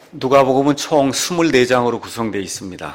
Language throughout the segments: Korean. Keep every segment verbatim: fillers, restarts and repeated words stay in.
누가복음은 총 이십사 장으로 구성되어 있습니다.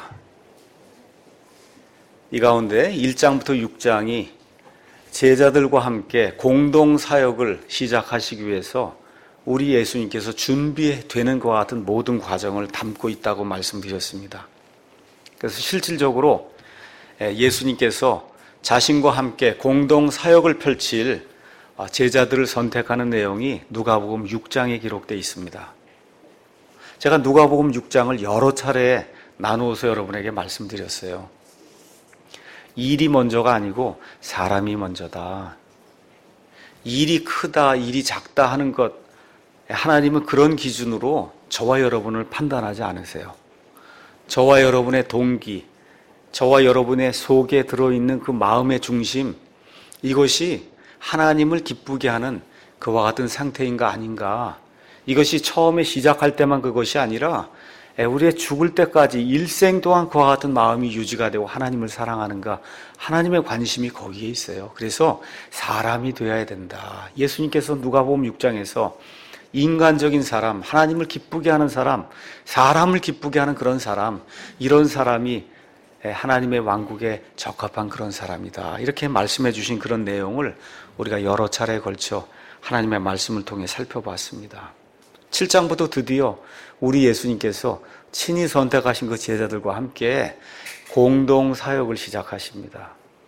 이 가운데 일 장부터 육 장이 제자들과 함께 공동 사역을 시작하시기 위해서 우리 예수님께서 준비되는 것과 같은 모든 과정을 담고 있다고 말씀드렸습니다. 그래서 실질적으로 예수님께서 자신과 함께 공동 사역을 펼칠 제자들을 선택하는 내용이 누가복음 육 장에 기록되어 있습니다. 제가 누가복음 육 장을 여러 차례 나누어서 여러분에게 말씀드렸어요. 일이 먼저가 아니고 사람이 먼저다. 일이 크다, 일이 작다 하는 것, 하나님은 그런 기준으로 저와 여러분을 판단하지 않으세요. 저와 여러분의 동기, 저와 여러분의 속에 들어있는 그 마음의 중심, 이것이 하나님을 기쁘게 하는 그와 같은 상태인가 아닌가, 이것이 처음에 시작할 때만 그것이 아니라 우리의 죽을 때까지 일생 동안 그와 같은 마음이 유지가 되고 하나님을 사랑하는가, 하나님의 관심이 거기에 있어요. 그래서 사람이 되어야 된다. 예수님께서 누가복음 육 장에서 인간적인 사람, 하나님을 기쁘게 하는 사람, 사람을 기쁘게 하는 그런 사람, 이런 사람이 하나님의 왕국에 적합한 그런 사람이다, 이렇게 말씀해 주신 그런 내용을 우리가 여러 차례에 걸쳐 하나님의 말씀을 통해 살펴봤습니다. 칠 장부터 드디어 우리 예수님께서 친히 선택하신 그 제자들과 함께 공동 사역을 시작하십니다.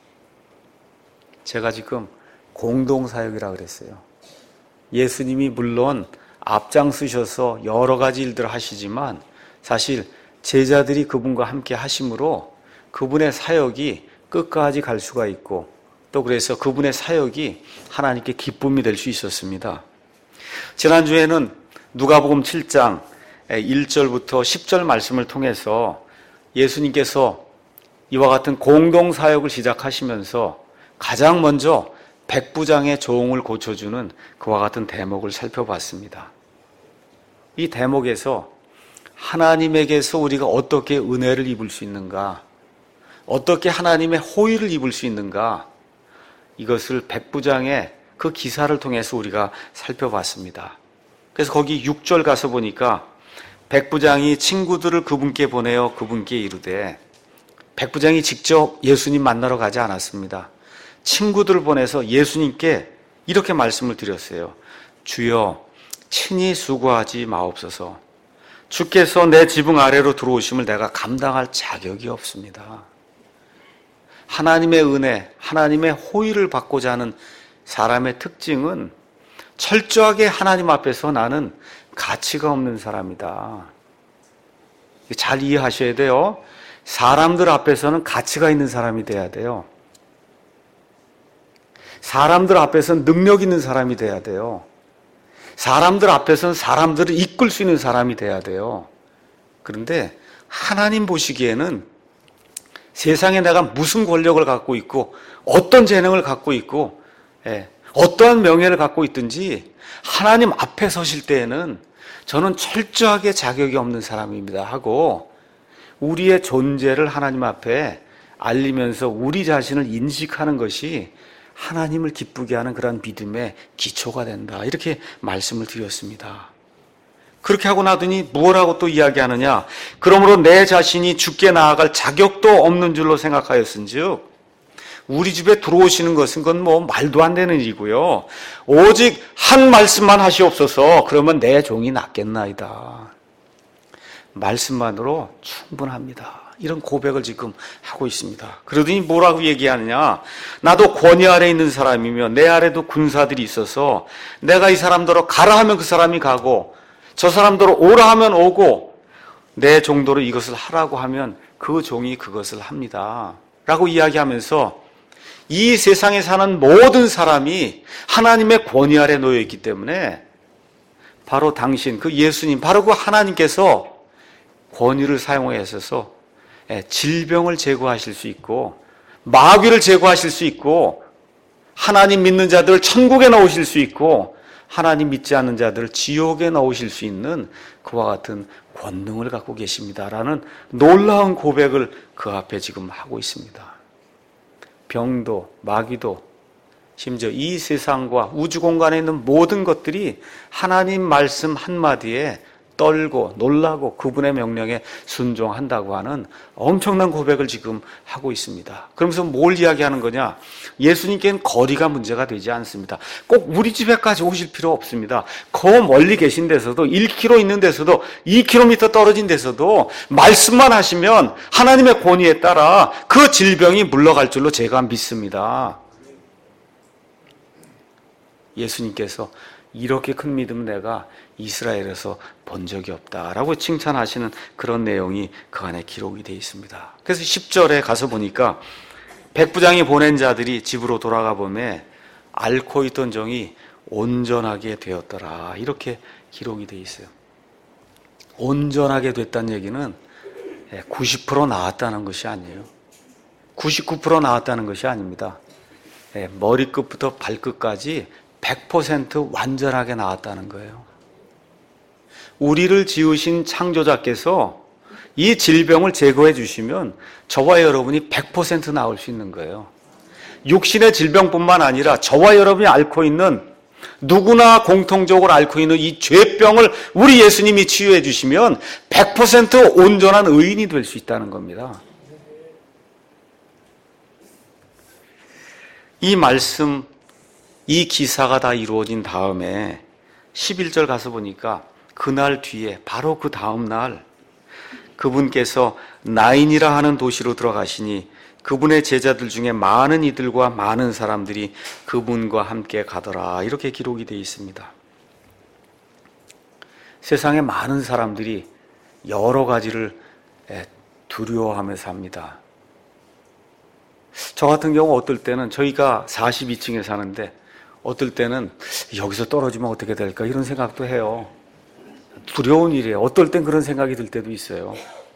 제가 지금 공동 사역이라고 그랬어요. 예수님이 물론 앞장서셔서 여러 가지 일들을 하시지만 사실 제자들이 그분과 함께 하심으로 그분의 사역이 끝까지 갈 수가 있고, 또 그래서 그분의 사역이 하나님께 기쁨이 될 수 있었습니다. 지난주에는 누가복음 칠 장 일 절부터 십 절 말씀을 통해서 예수님께서 이와 같은 공동 사역을 시작하시면서 가장 먼저 백부장의 종을 고쳐주는 그와 같은 대목을 살펴봤습니다. 이 대목에서 하나님에게서 우리가 어떻게 은혜를 입을 수 있는가, 어떻게 하나님의 호의를 입을 수 있는가, 이것을 백부장의 그 기사를 통해서 우리가 살펴봤습니다. 그래서 거기 육 절 가서 보니까 백부장이 친구들을 그분께 보내어 그분께 이르되, 백부장이 직접 예수님 만나러 가지 않았습니다. 친구들을 보내서 예수님께 이렇게 말씀을 드렸어요. 주여, 친히 수고하지 마옵소서. 주께서 내 지붕 아래로 들어오심을 내가 감당할 자격이 없습니다. 하나님의 은혜, 하나님의 호의를 받고자 하는 사람의 특징은 철저하게 하나님 앞에서 나는 가치가 없는 사람이다. 잘 이해하셔야 돼요. 사람들 앞에서는 가치가 있는 사람이 돼야 돼요. 사람들 앞에서는 능력 있는 사람이 돼야 돼요. 사람들 앞에서는 사람들을 이끌 수 있는 사람이 돼야 돼요. 그런데 하나님 보시기에는 세상에 내가 무슨 권력을 갖고 있고 어떤 재능을 갖고 있고 예, 어떠한 명예를 갖고 있든지 하나님 앞에 서실 때에는 저는 철저하게 자격이 없는 사람입니다 하고 우리의 존재를 하나님 앞에 알리면서 우리 자신을 인식하는 것이 하나님을 기쁘게 하는 그런 믿음의 기초가 된다, 이렇게 말씀을 드렸습니다. 그렇게 하고 나더니 무엇라고 또 이야기하느냐, 그러므로 내 자신이 주께 나아갈 자격도 없는 줄로 생각하였은즉 우리 집에 들어오시는 것은 그건 뭐 말도 안 되는 일이고요, 오직 한 말씀만 하시옵소서. 그러면 내 종이 낫겠나이다. 말씀만으로 충분합니다. 이런 고백을 지금 하고 있습니다. 그러더니 뭐라고 얘기하느냐, 나도 권위 아래 있는 사람이며 내 아래도 군사들이 있어서 내가 이 사람들로 가라 하면 그 사람이 가고 저 사람들로 오라 하면 오고 내 종도로 이것을 하라고 하면 그 종이 그것을 합니다 라고 이야기하면서 이 세상에 사는 모든 사람이 하나님의 권위 아래 놓여 있기 때문에 바로 당신, 그 예수님, 바로 그 하나님께서 권위를 사용하셔서 질병을 제거하실 수 있고 마귀를 제거하실 수 있고 하나님 믿는 자들을 천국에 넣으실 수 있고 하나님 믿지 않는 자들을 지옥에 넣으실 수 있는 그와 같은 권능을 갖고 계십니다라는 놀라운 고백을 그 앞에 지금 하고 있습니다. 병도 마귀도 심지어 이 세상과 우주 공간에 있는 모든 것들이 하나님 말씀 한마디에 떨고 놀라고 그분의 명령에 순종한다고 하는 엄청난 고백을 지금 하고 있습니다. 그러면서 뭘 이야기하는 거냐? 예수님께는 거리가 문제가 되지 않습니다. 꼭 우리 집에까지 오실 필요 없습니다. 거 멀리 계신 데서도 일 킬로미터 있는 데서도 이 킬로미터 떨어진 데서도 말씀만 하시면 하나님의 권위에 따라 그 질병이 물러갈 줄로 제가 믿습니다. 예수님께서 이렇게 큰 믿음 내가 이스라엘에서 본 적이 없다라고 칭찬하시는 그런 내용이 그 안에 기록이 되어 있습니다. 그래서 십 절에 가서 보니까 백부장이 보낸 자들이 집으로 돌아가 보매 앓고 있던 종이 온전하게 되었더라, 이렇게 기록이 되어 있어요. 온전하게 됐다는 얘기는 구십 퍼센트 나았다는 것이 아니에요. 구십구 퍼센트 나았다는 것이 아닙니다. 머리끝부터 발끝까지 백 퍼센트 완전하게 나았다는 거예요. 우리를 지으신 창조자께서 이 질병을 제거해 주시면 저와 여러분이 백 퍼센트 나을 수 있는 거예요. 육신의 질병뿐만 아니라 저와 여러분이 앓고 있는, 누구나 공통적으로 앓고 있는 이 죄병을 우리 예수님이 치유해 주시면 백 퍼센트 온전한 의인이 될 수 있다는 겁니다. 이 말씀, 이 기사가 다 이루어진 다음에 십일 절 가서 보니까 그날 뒤에 바로 그 다음 날 그분께서 나인이라 하는 도시로 들어가시니 그분의 제자들 중에 많은 이들과 많은 사람들이 그분과 함께 가더라, 이렇게 기록이 되어 있습니다. 세상에 많은 사람들이 여러 가지를 두려워하며 삽니다. 저 같은 경우 어떨 때는, 저희가 사십이 층에 사는데 어떨 때는 여기서 떨어지면 어떻게 될까 이런 생각도 해요. 두려운 일이에요. 어떨 땐 그런 생각이 들 때도 있어요.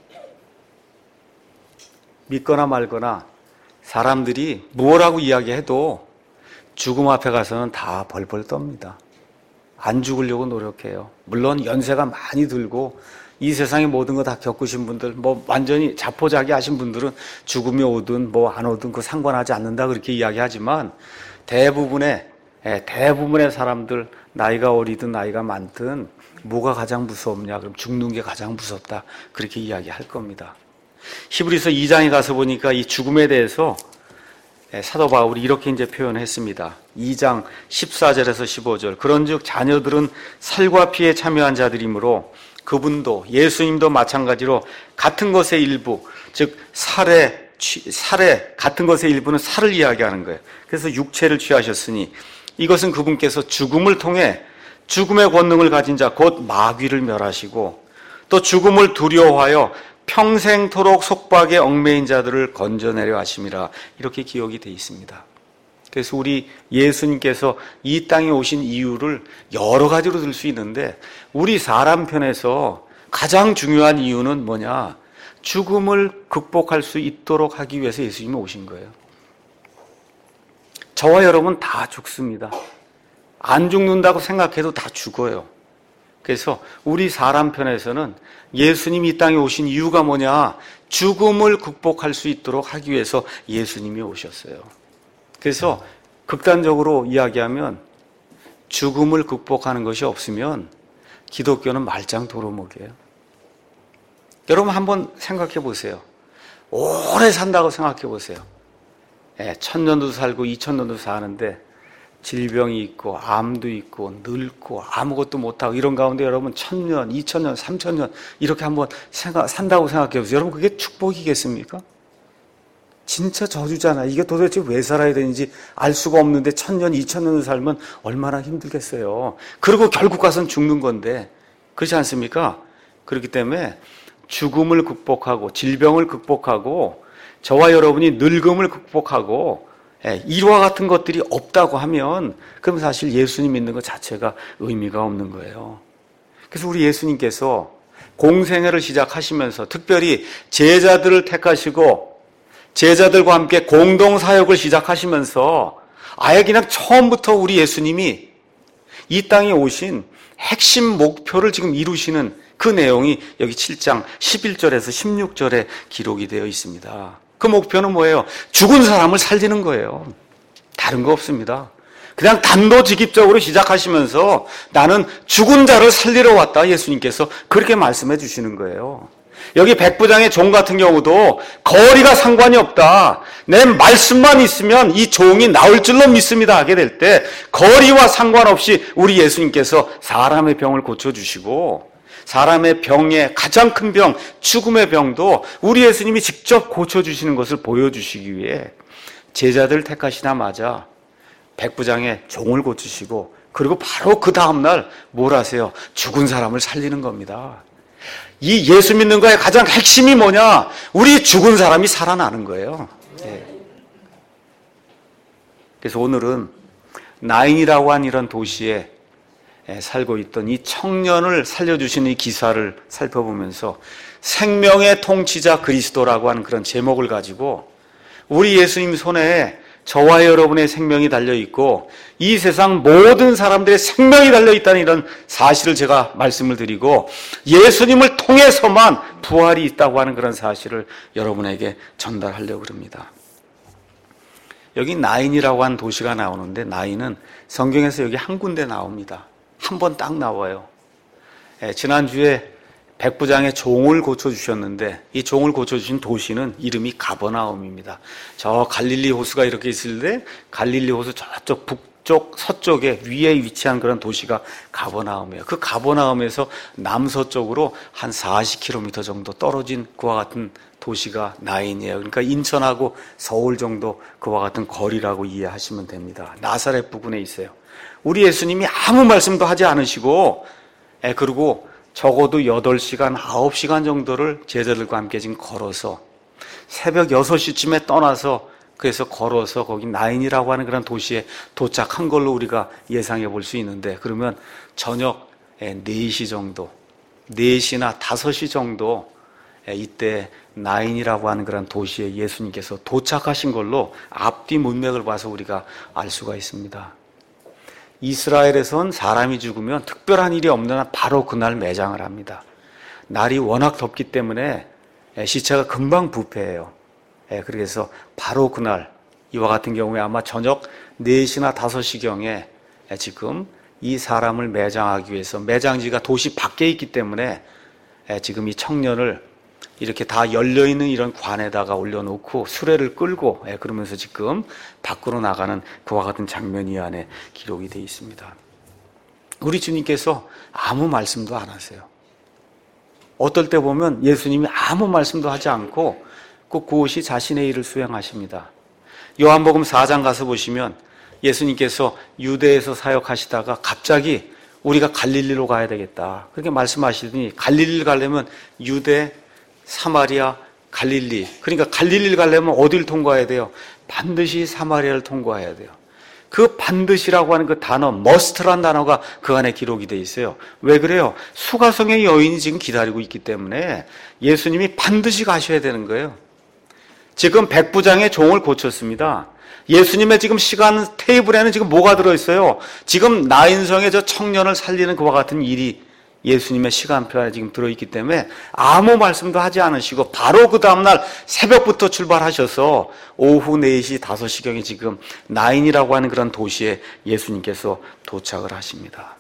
믿거나 말거나 사람들이 뭐라고 이야기해도 죽음 앞에 가서는 다 벌벌 떱니다. 안 죽으려고 노력해요. 물론 연세가 많이 들고 이 세상의 모든 거 다 겪으신 분들, 뭐 완전히 자포자기하신 분들은 죽음이 오든 뭐 안 오든 그 상관하지 않는다 그렇게 이야기하지만 대부분의 대부분의 사람들, 나이가 어리든 나이가 많든 뭐가 가장 무섭냐? 그럼 죽는 게 가장 무섭다, 그렇게 이야기할 겁니다. 히브리서 이 장에 가서 보니까 이 죽음에 대해서 사도 바울이 이렇게 이제 표현했습니다. 이 장 십사 절에서 십오 절. 그런즉 자녀들은 살과 피에 참여한 자들이므로 그분도, 예수님도 마찬가지로 같은 것의 일부, 즉 살의 살의 같은 것의 일부는 살을 이야기하는 거예요. 그래서 육체를 취하셨으니 이것은 그분께서 죽음을 통해 죽음의 권능을 가진 자 곧 마귀를 멸하시고 또 죽음을 두려워하여 평생토록 속박에 얽매인 자들을 건져내려 하심이라, 이렇게 기록이 되어 있습니다. 그래서 우리 예수님께서 이 땅에 오신 이유를 여러 가지로 들 수 있는데 우리 사람 편에서 가장 중요한 이유는 뭐냐? 죽음을 극복할 수 있도록 하기 위해서 예수님이 오신 거예요. 저와 여러분 다 죽습니다. 안 죽는다고 생각해도 다 죽어요. 그래서 우리 사람 편에서는 예수님이 이 땅에 오신 이유가 뭐냐? 죽음을 극복할 수 있도록 하기 위해서 예수님이 오셨어요. 그래서 극단적으로 이야기하면 죽음을 극복하는 것이 없으면 기독교는 말짱 도루묵이에요. 여러분 한번 생각해 보세요. 오래 산다고 생각해 보세요. 예, 천 년도 살고 이천 년도 사는데 질병이 있고 암도 있고 늙고 아무것도 못하고 이런 가운데 여러분 천 년, 이천 년, 삼천 년 이렇게 한번 생각, 산다고 생각해 보세요. 여러분 그게 축복이겠습니까? 진짜 저주잖아. 이게 도대체 왜 살아야 되는지 알 수가 없는데 천 년, 이천 년을 살면 얼마나 힘들겠어요. 그리고 결국 가서는 죽는 건데, 그렇지 않습니까? 그렇기 때문에 죽음을 극복하고 질병을 극복하고 저와 여러분이 늙음을 극복하고 이와 같은 것들이 없다고 하면 그럼 사실 예수님 믿는 것 자체가 의미가 없는 거예요. 그래서 우리 예수님께서 공생애를 시작하시면서 특별히 제자들을 택하시고 제자들과 함께 공동사역을 시작하시면서 아예 그냥 처음부터 우리 예수님이 이 땅에 오신 핵심 목표를 지금 이루시는 그 내용이 여기 칠 장 십일 절에서 십육 절에 기록이 되어 있습니다. 그 목표는 뭐예요? 죽은 사람을 살리는 거예요. 다른 거 없습니다. 그냥 단도직입적으로 시작하시면서 나는 죽은 자를 살리러 왔다, 예수님께서 그렇게 말씀해 주시는 거예요. 여기 백부장의 종 같은 경우도 거리가 상관이 없다. 내 말씀만 있으면 이 종이 나올 줄로 믿습니다 하게 될 때 거리와 상관없이 우리 예수님께서 사람의 병을 고쳐주시고 사람의 병의 가장 큰 병, 죽음의 병도 우리 예수님이 직접 고쳐주시는 것을 보여주시기 위해 제자들 택하시자마자 백부장의 종을 고치시고 그리고 바로 그 다음날 뭘 하세요? 죽은 사람을 살리는 겁니다. 이 예수 믿는 거의 가장 핵심이 뭐냐? 우리 죽은 사람이 살아나는 거예요. 네. 그래서 오늘은 나인이라고 한 이런 도시에 살고 있던 이 청년을 살려주시는 이 기사를 살펴보면서 생명의 통치자 그리스도라고 하는 그런 제목을 가지고 우리 예수님 손에 저와 여러분의 생명이 달려있고 이 세상 모든 사람들의 생명이 달려있다는 이런 사실을 제가 말씀을 드리고 예수님을 통해서만 부활이 있다고 하는 그런 사실을 여러분에게 전달하려고 합니다. 여기 나인이라고 하는 도시가 나오는데 나인은 성경에서 여기 한 군데 나옵니다. 한 번 딱 나와요. 예, 지난주에 백부장의 종을 고쳐주셨는데 이 종을 고쳐주신 도시는 이름이 가버나움입니다. 저 갈릴리 호수가 이렇게 있을 때 갈릴리 호수 저쪽 북쪽 서쪽에 위에 위치한 그런 도시가 가버나움이에요. 그 가버나움에서 남서쪽으로 한 사십 킬로미터 정도 떨어진 그와 같은 도시가 나인이에요. 그러니까 인천하고 서울 정도 그와 같은 거리라고 이해하시면 됩니다. 나사렛 부근에 있어요. 우리 예수님이 아무 말씀도 하지 않으시고 예, 그리고 적어도 여덟 시간, 아홉 시간 정도를 제자들과 함께 지금 걸어서 새벽 여섯 시쯤에 떠나서 그래서 걸어서 거기 나인이라고 하는 그런 도시에 도착한 걸로 우리가 예상해 볼 수 있는데 그러면 저녁 네 시 정도, 네 시나 다섯 시 정도 이때 나인이라고 하는 그런 도시에 예수님께서 도착하신 걸로 앞뒤 문맥을 봐서 우리가 알 수가 있습니다. 이스라엘에선 사람이 죽으면 특별한 일이 없는 한 바로 그날 매장을 합니다. 날이 워낙 덥기 때문에 시체가 금방 부패해요. 그래서 바로 그날 이와 같은 경우에 아마 저녁 네 시나 다섯 시경에 지금 이 사람을 매장하기 위해서 매장지가 도시 밖에 있기 때문에 지금 이 청년을 이렇게 다 열려있는 이런 관에다가 올려놓고 수레를 끌고 그러면서 지금 밖으로 나가는 그와 같은 장면이 안에 기록이 되어 있습니다. 우리 주님께서 아무 말씀도 안 하세요. 어떨 때 보면 예수님이 아무 말씀도 하지 않고 그 그곳이 자신의 일을 수행하십니다. 요한복음 사 장 가서 보시면 예수님께서 유대에서 사역하시다가 갑자기 우리가 갈릴리로 가야 되겠다 그렇게 말씀하시더니 갈릴리를 가려면 유대, 사마리아, 갈릴리. 그러니까 갈릴리를 가려면 어디를 통과해야 돼요? 반드시 사마리아를 통과해야 돼요. 그 반드시라고 하는 그 단어, must란 단어가 그 안에 기록이 돼 있어요. 왜 그래요? 수가성의 여인이 지금 기다리고 있기 때문에 예수님이 반드시 가셔야 되는 거예요. 지금 백부장의 종을 고쳤습니다. 예수님의 지금 시간 테이블에는 지금 뭐가 들어있어요? 지금 나인성의 저 청년을 살리는 그와 같은 일이 예수님의 시간표에 지금 들어있기 때문에 아무 말씀도 하지 않으시고 바로 그 다음날 새벽부터 출발하셔서 오후 네 시, 다섯 시경에 지금 나인이라고 하는 그런 도시에 예수님께서 도착을 하십니다.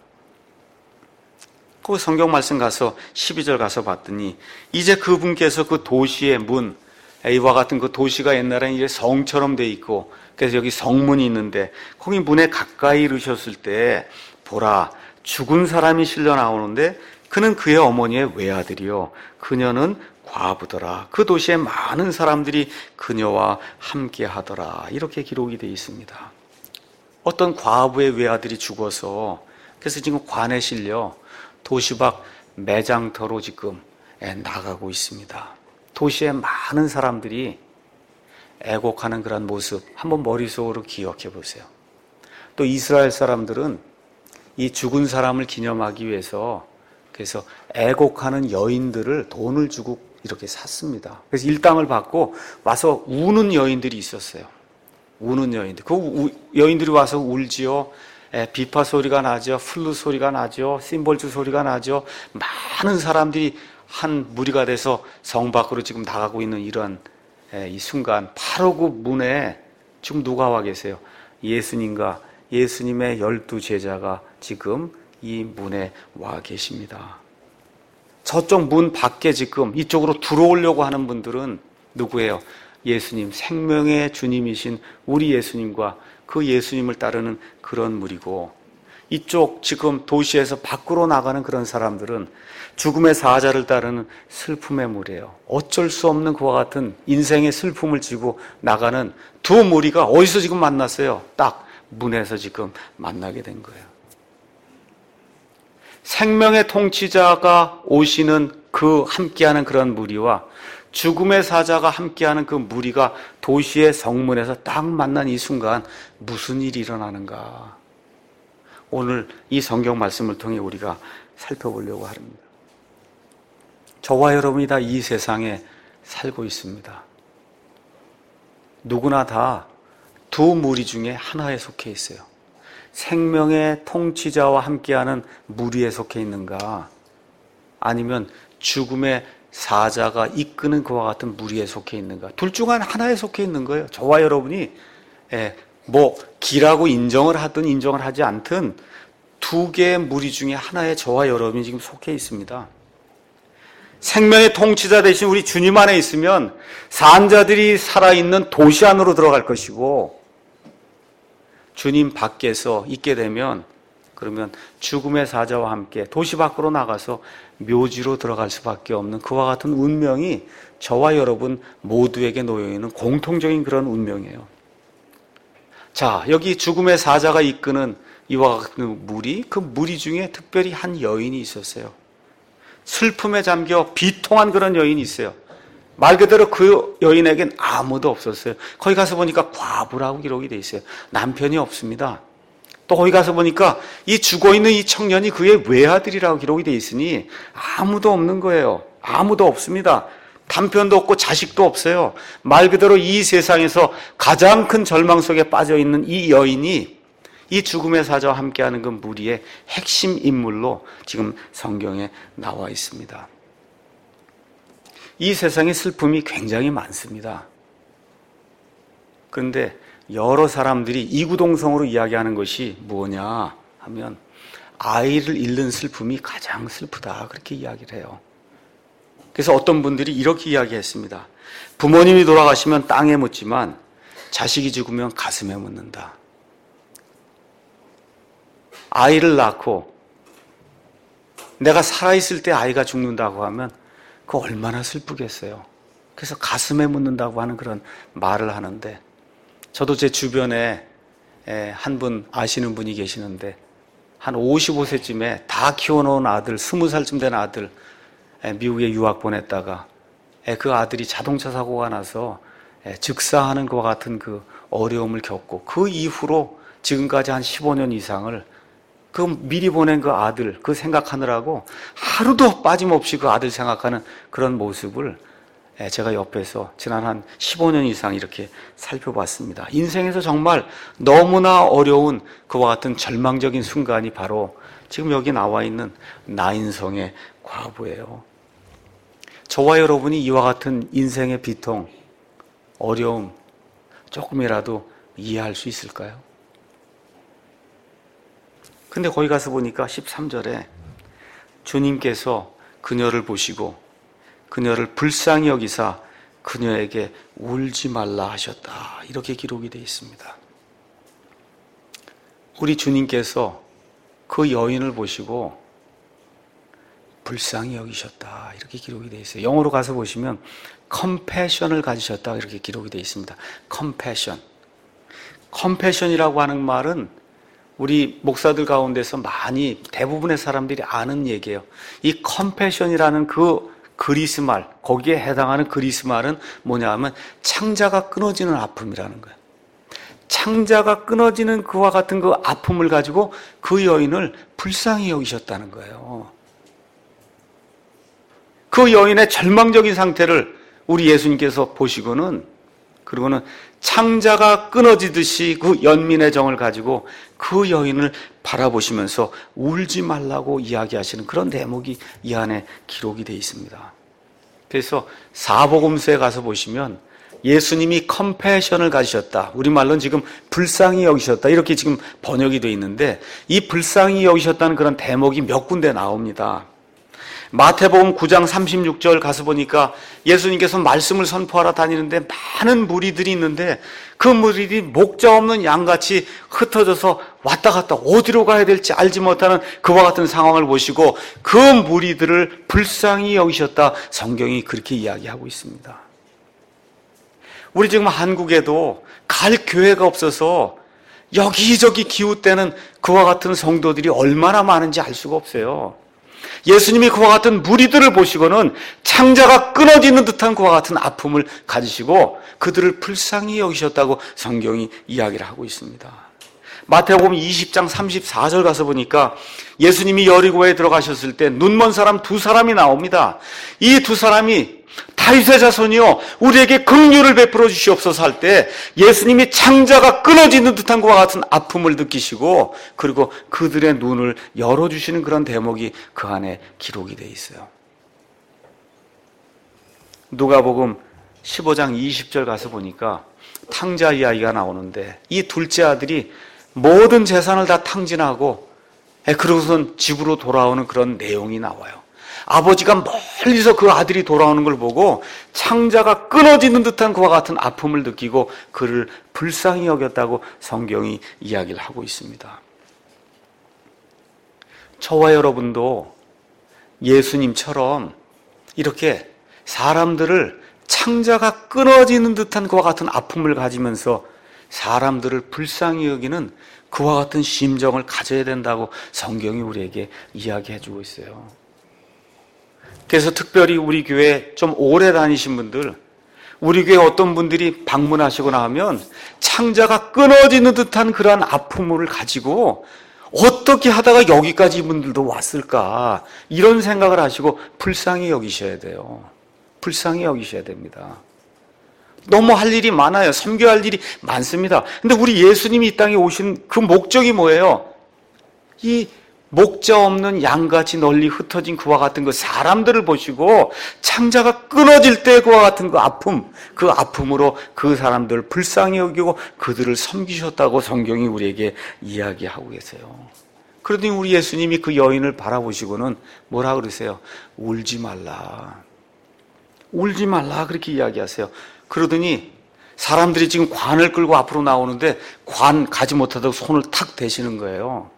그 성경 말씀 가서 십이 절 가서 봤더니 이제 그분께서 그 도시의 문, 이와 같은 그 도시가 옛날에는 이제 성처럼 돼 있고 그래서 여기 성문이 있는데 거기 문에 가까이 이르셨을 때 보라 죽은 사람이 실려 나오는데 그는 그의 어머니의 외아들이요 그녀는 과부더라. 그 도시에 많은 사람들이 그녀와 함께 하더라. 이렇게 기록이 되어 있습니다. 어떤 과부의 외아들이 죽어서 그래서 지금 관에 실려 도시 밖 매장터로 지금 나가고 있습니다. 도시에 많은 사람들이 애곡하는 그런 모습 한번 머릿속으로 기억해 보세요. 또 이스라엘 사람들은 이 죽은 사람을 기념하기 위해서 그래서 애곡하는 여인들을 돈을 주고 이렇게 샀습니다. 그래서 일당을 받고 와서 우는 여인들이 있었어요. 우는 여인들. 그 여인들이 와서 울지요. 비파 소리가 나죠. 플룻 소리가 나죠. 심벌주 소리가 나죠. 많은 사람들이 한 무리가 돼서 성 밖으로 지금 나가고 있는 이런 이 순간 바로 그 문에 지금 누가 와 계세요? 예수님과 예수님의 열두 제자가 지금 이 문에 와 계십니다. 저쪽 문 밖에 지금 이쪽으로 들어오려고 하는 분들은 누구예요? 예수님, 생명의 주님이신 우리 예수님과 그 예수님을 따르는 그런 무리고, 이쪽 지금 도시에서 밖으로 나가는 그런 사람들은 죽음의 사자를 따르는 슬픔의 무리예요. 어쩔 수 없는 그와 같은 인생의 슬픔을 지고 나가는 두 무리가 어디서 지금 만났어요? 딱 문에서 지금 만나게 된 거예요. 생명의 통치자가 오시는 그 함께하는 그런 무리와 죽음의 사자가 함께하는 그 무리가 도시의 성문에서 딱 만난 이 순간 무슨 일이 일어나는가? 오늘 이 성경 말씀을 통해 우리가 살펴보려고 합니다. 저와 여러분이 다 이 세상에 살고 있습니다. 누구나 다 두 무리 중에 하나에 속해 있어요. 생명의 통치자와 함께하는 무리에 속해 있는가, 아니면 죽음의 사자가 이끄는 그와 같은 무리에 속해 있는가, 둘 중 하나에 속해 있는 거예요. 저와 여러분이 예, 뭐 기라고 인정을 하든 인정을 하지 않든 두 개의 무리 중에 하나에 저와 여러분이 지금 속해 있습니다. 생명의 통치자 대신 우리 주님 안에 있으면 산자들이 살아있는 도시 안으로 들어갈 것이고, 주님 밖에서 있게 되면 그러면 죽음의 사자와 함께 도시 밖으로 나가서 묘지로 들어갈 수밖에 없는 그와 같은 운명이 저와 여러분 모두에게 놓여있는 공통적인 그런 운명이에요. 자, 여기 죽음의 사자가 이끄는 이와 같은 무리, 그 무리 중에 특별히 한 여인이 있었어요. 슬픔에 잠겨 비통한 그런 여인이 있어요. 말 그대로 그 여인에겐 아무도 없었어요. 거기 가서 보니까 과부라고 기록이 돼 있어요. 남편이 없습니다. 또 거기 가서 보니까 이 죽어있는 이 청년이 그의 외아들이라고 기록이 돼 있으니 아무도 없는 거예요. 아무도 없습니다. 남편도 없고 자식도 없어요. 말 그대로 이 세상에서 가장 큰 절망 속에 빠져있는 이 여인이 이 죽음의 사자와 함께하는 그 무리의 핵심 인물로 지금 성경에 나와 있습니다. 이 세상의 슬픔이 굉장히 많습니다. 그런데 여러 사람들이 이구동성으로 이야기하는 것이 뭐냐 하면 아이를 잃는 슬픔이 가장 슬프다, 그렇게 이야기를 해요. 그래서 어떤 분들이 이렇게 이야기했습니다. 부모님이 돌아가시면 땅에 묻지만 자식이 죽으면 가슴에 묻는다. 아이를 낳고 내가 살아있을 때 아이가 죽는다고 하면 그거 얼마나 슬프겠어요. 그래서 가슴에 묻는다고 하는 그런 말을 하는데, 저도 제 주변에 한 분 아시는 분이 계시는데 한 오십오 세쯤에 다 키워놓은 아들, 스무 살쯤 된 아들 미국에 유학 보냈다가 그 아들이 자동차 사고가 나서 즉사하는 것과 같은 그 어려움을 겪고, 그 이후로 지금까지 한 십오 년 이상을 그 미리 보낸 그 아들, 그 생각하느라고 하루도 빠짐없이 그 아들 생각하는 그런 모습을 제가 옆에서 지난 한 십오 년 이상 이렇게 살펴봤습니다. 인생에서 정말 너무나 어려운 그와 같은 절망적인 순간이 바로 지금 여기 나와 있는 나인성의 과부예요. 저와 여러분이 이와 같은 인생의 비통, 어려움 조금이라도 이해할 수 있을까요? 근데 거기 가서 보니까 십삼 절에 주님께서 그녀를 보시고 그녀를 불쌍히 여기사 그녀에게 울지 말라 하셨다, 이렇게 기록이 되어 있습니다. 우리 주님께서 그 여인을 보시고 불쌍히 여기셨다, 이렇게 기록이 되어 있어요. 영어로 가서 보시면 컴패션을 가지셨다, 이렇게 기록이 되어 있습니다. 컴패션. 컴패션이라고 하는 말은 우리 목사들 가운데서 많이, 대부분의 사람들이 아는 얘기예요. 이 컴패션이라는 그 그리스 말, 거기에 해당하는 그리스 말은 뭐냐 하면 창자가 끊어지는 아픔이라는 거예요. 창자가 끊어지는 그와 같은 그 아픔을 가지고 그 여인을 불쌍히 여기셨다는 거예요. 그 여인의 절망적인 상태를 우리 예수님께서 보시고는, 그리고는 창자가 끊어지듯이 그 연민의 정을 가지고 그 여인을 바라보시면서 울지 말라고 이야기하시는 그런 대목이 이 안에 기록이 되어 있습니다. 그래서 사복음서에 가서 보시면 예수님이 컴패션을 가지셨다. 우리말로는 지금 불쌍히 여기셨다. 이렇게 지금 번역이 되어 있는데 이 불쌍히 여기셨다는 그런 대목이 몇 군데 나옵니다. 마태복음 구 장 삼십육 절 가서 보니까 예수님께서 말씀을 선포하러 다니는데 많은 무리들이 있는데 그 무리들이 목자 없는 양같이 흩어져서 왔다 갔다 어디로 가야 될지 알지 못하는 그와 같은 상황을 보시고 그 무리들을 불쌍히 여기셨다. 성경이 그렇게 이야기하고 있습니다. 우리 지금 한국에도 갈 교회가 없어서 여기저기 기웃대는 그와 같은 성도들이 얼마나 많은지 알 수가 없어요. 예수님이 그와 같은 무리들을 보시고는 창자가 끊어지는 듯한 그와 같은 아픔을 가지시고 그들을 불쌍히 여기셨다고 성경이 이야기를 하고 있습니다. 마태복음 이십 장 삼십사 절 가서 보니까 예수님이 여리고에 들어가셨을 때 눈먼 사람 두 사람이 나옵니다. 이 두 사람이 다윗의 자손이요 우리에게 긍휼을 베풀어 주시옵소서 할 때 예수님이 창자가 끊어지는 듯한 것과 같은 아픔을 느끼시고 그리고 그들의 눈을 열어주시는 그런 대목이 그 안에 기록이 되어 있어요. 누가복음 십오 장 이십 절 가서 보니까 탕자 이야기가 나오는데 이 둘째 아들이 모든 재산을 다 탕진하고 그러고선 집으로 돌아오는 그런 내용이 나와요. 아버지가 멀리서 그 아들이 돌아오는 걸 보고 창자가 끊어지는 듯한 그와 같은 아픔을 느끼고 그를 불쌍히 여겼다고 성경이 이야기를 하고 있습니다. 저와 여러분도 예수님처럼 이렇게 사람들을 창자가 끊어지는 듯한 그와 같은 아픔을 가지면서 사람들을 불쌍히 여기는 그와 같은 심정을 가져야 된다고 성경이 우리에게 이야기해 주고 있어요. 그래서 특별히 우리 교회 좀 오래 다니신 분들, 우리 교회 어떤 분들이 방문하시거나 하면 창자가 끊어지는 듯한 그러한 아픔을 가지고 어떻게 하다가 여기까지 이분들도 왔을까 이런 생각을 하시고 불쌍히 여기셔야 돼요. 불쌍히 여기셔야 됩니다. 너무 할 일이 많아요. 섬겨야 할 일이 많습니다. 근데 우리 예수님이 이 땅에 오신 그 목적이 뭐예요? 이 목자 없는 양같이 널리 흩어진 그와 같은 그 사람들을 보시고 창자가 끊어질 때 그와 같은 그 아픔, 그 아픔으로 그 사람들을 불쌍히 여기고 그들을 섬기셨다고 성경이 우리에게 이야기하고 계세요. 그러더니 우리 예수님이 그 여인을 바라보시고는 뭐라 그러세요? 울지 말라. 울지 말라 그렇게 이야기하세요. 그러더니 사람들이 지금 관을 끌고 앞으로 나오는데 관 가지 못하다고 손을 탁 대시는 거예요.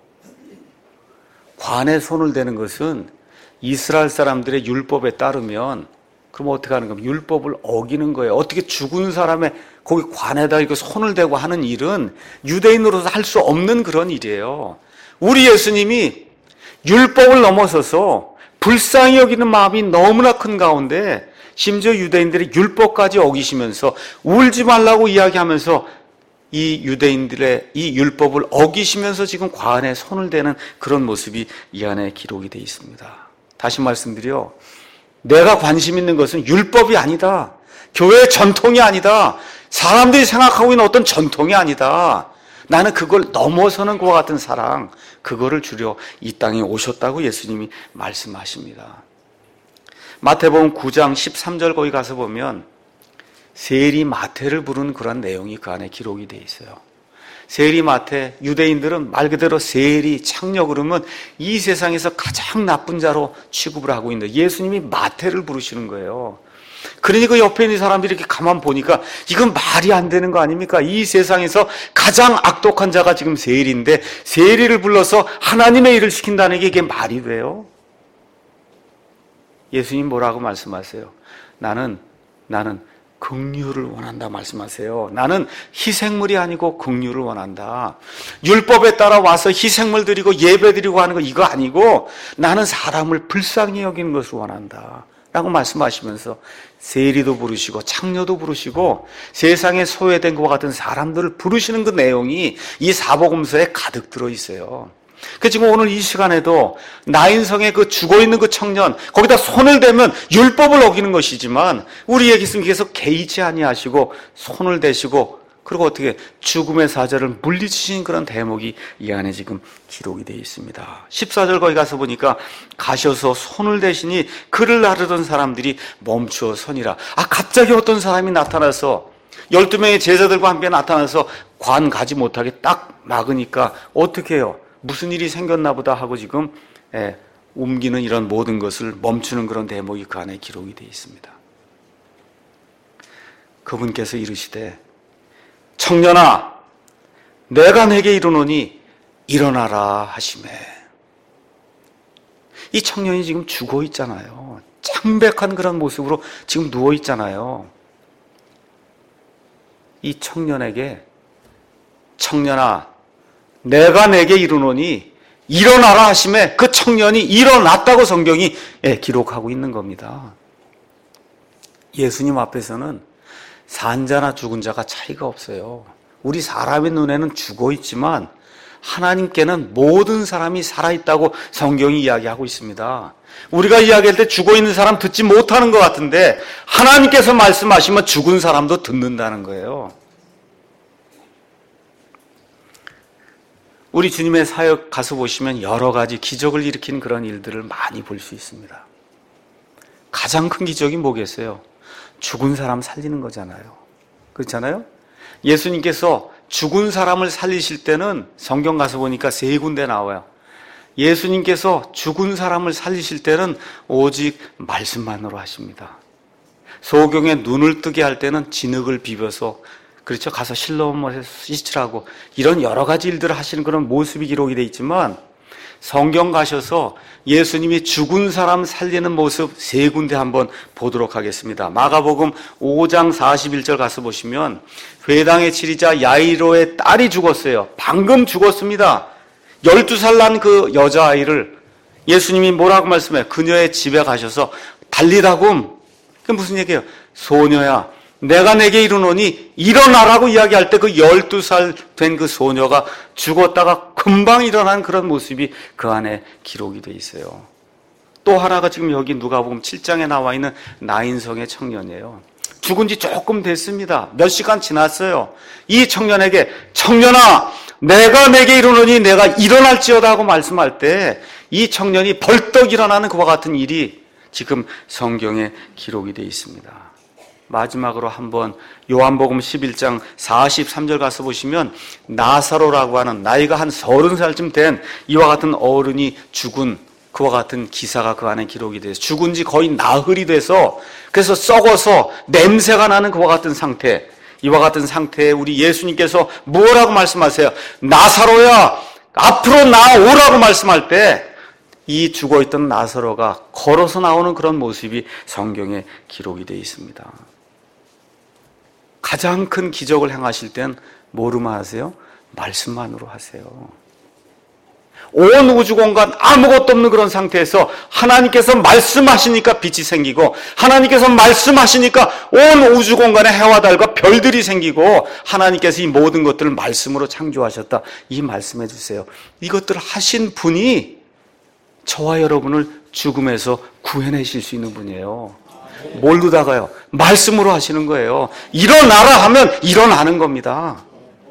관에 손을 대는 것은 이스라엘 사람들의 율법에 따르면 그럼 어떻게 하는 겁니까? 율법을 어기는 거예요. 어떻게 죽은 사람의 거기 관에다 이렇게 손을 대고 하는 일은 유대인으로서 할 수 없는 그런 일이에요. 우리 예수님이 율법을 넘어서서 불쌍히 여기는 마음이 너무나 큰 가운데 심지어 유대인들의 율법까지 어기시면서 울지 말라고 이야기하면서 이 유대인들의 이 율법을 어기시면서 지금 관에 손을 대는 그런 모습이 이 안에 기록이 되어 있습니다. 다시 말씀드려 내가 관심 있는 것은 율법이 아니다. 교회의 전통이 아니다. 사람들이 생각하고 있는 어떤 전통이 아니다. 나는 그걸 넘어서는 것과 같은 사랑, 그거를 주려 이 땅에 오셨다고 예수님이 말씀하십니다. 마태복음 구 장 십삼 절 거기 가서 보면 세리 마태를 부르는 그런 내용이 그 안에 기록이 되어 있어요. 세리 마태, 유대인들은 말 그대로 세리, 창녀 그러면 이 세상에서 가장 나쁜 자로 취급을 하고 있는데 예수님이 마태를 부르시는 거예요. 그러니까 옆에 있는 사람들이 이렇게 가만 보니까 이건 말이 안 되는 거 아닙니까? 이 세상에서 가장 악독한 자가 지금 세리인데 세리를 불러서 하나님의 일을 시킨다는 게 이게 말이 돼요? 예수님 뭐라고 말씀하세요? 나는 나는 긍휼을 원한다 말씀하세요. 나는 희생물이 아니고 긍휼을 원한다. 율법에 따라 와서 희생물 드리고 예배 드리고 하는 거 이거 아니고 나는 사람을 불쌍히 여기는 것을 원한다 라고 말씀하시면서 세리도 부르시고 창녀도 부르시고 세상에 소외된 것과 같은 사람들을 부르시는 그 내용이 이 사복음서에 가득 들어있어요. 그 지금 오늘 이 시간에도 나인성의 그 죽어있는 그 청년 거기다 손을 대면 율법을 어기는 것이지만 우리에게 계속 개의치 아니하시고 손을 대시고 그리고 어떻게 죽음의 사자를 물리치신 그런 대목이 이 안에 지금 기록이 되어 있습니다. 십사 절 거기 가서 보니까 가셔서 손을 대시니 그를 나르던 사람들이 멈추어 서니라. 아 갑자기 어떤 사람이 나타나서 열두 명의 제자들과 함께 나타나서 관 가지 못하게 딱 막으니까 어떻게 해요? 무슨 일이 생겼나 보다 하고 지금 예, 옮기는 이런 모든 것을 멈추는 그런 대목이 그 안에 기록이 되어 있습니다. 그분께서 이르시되 청년아 내가 내게 이르노니 일어나라 하시매. 이 청년이 지금 죽어 있잖아요. 창백한 그런 모습으로 지금 누워 있잖아요. 이 청년에게 청년아 내가 내게 이르노니 일어나라 하시매 그 청년이 일어났다고 성경이 기록하고 있는 겁니다. 예수님 앞에서는 산 자나 죽은 자가 차이가 없어요. 우리 사람의 눈에는 죽어 있지만 하나님께는 모든 사람이 살아있다고 성경이 이야기하고 있습니다. 우리가 이야기할 때 죽어 있는 사람 듣지 못하는 것 같은데 하나님께서 말씀하시면 죽은 사람도 듣는다는 거예요. 우리 주님의 사역 가서 보시면 여러 가지 기적을 일으킨 그런 일들을 많이 볼 수 있습니다. 가장 큰 기적이 뭐겠어요? 죽은 사람 살리는 거잖아요. 그렇잖아요? 예수님께서 죽은 사람을 살리실 때는 성경 가서 보니까 세 군데 나와요. 예수님께서 죽은 사람을 살리실 때는 오직 말씀만으로 하십니다. 소경에 눈을 뜨게 할 때는 진흙을 비벼서 그렇죠. 가서 실로몬에서 씻으라고 이런 여러 가지 일들을 하시는 그런 모습이 기록이 되어 있지만 성경 가셔서 예수님이 죽은 사람 살리는 모습 세 군데 한번 보도록 하겠습니다. 마가복음 오 장 사십일 절 가서 보시면 회당의 치리자 야이로의 딸이 죽었어요. 방금 죽었습니다. 열두 살 난 그 여자아이를 예수님이 뭐라고 말씀해요? 그녀의 집에 가셔서 달리다굼. 그게 무슨 얘기예요? 소녀야 내가 내게 이르노니 일어나라고 이야기할 때 그 열두 살 된 그 소녀가 죽었다가 금방 일어난 그런 모습이 그 안에 기록이 되어 있어요. 또 하나가 지금 여기 누가복음 칠 장에 나와 있는 나인성의 청년이에요. 죽은 지 조금 됐습니다. 몇 시간 지났어요. 이 청년에게 청년아 내가 내게 이르노니 내가 일어날지어다 하고 말씀할 때 이 청년이 벌떡 일어나는 그와 같은 일이 지금 성경에 기록이 되어 있습니다. 마지막으로 한번 요한복음 십일 장 사십삼 절 가서 보시면 나사로라고 하는 나이가 한 서른 살쯤 된 이와 같은 어른이 죽은 그와 같은 기사가 그 안에 기록이 돼서 죽은 지 거의 나흘이 돼서 그래서 썩어서 냄새가 나는 그와 같은 상태, 이와 같은 상태에 우리 예수님께서 뭐라고 말씀하세요? 나사로야 앞으로 나오라고 말씀할 때 이 죽어있던 나사로가 걸어서 나오는 그런 모습이 성경에 기록이 되어 있습니다. 가장 큰 기적을 행하실 땐 뭐로만 하세요? 말씀만으로 하세요. 온 우주 공간 아무것도 없는 그런 상태에서 하나님께서 말씀하시니까 빛이 생기고 하나님께서 말씀하시니까 온 우주 공간에 해와 달과 별들이 생기고 하나님께서 이 모든 것들을 말씀으로 창조하셨다. 이 말씀해 주세요. 이것들을 하신 분이 저와 여러분을 죽음에서 구해내실 수 있는 분이에요. 뭘로다가요? 말씀으로 하시는 거예요. 일어나라 하면 일어나는 겁니다.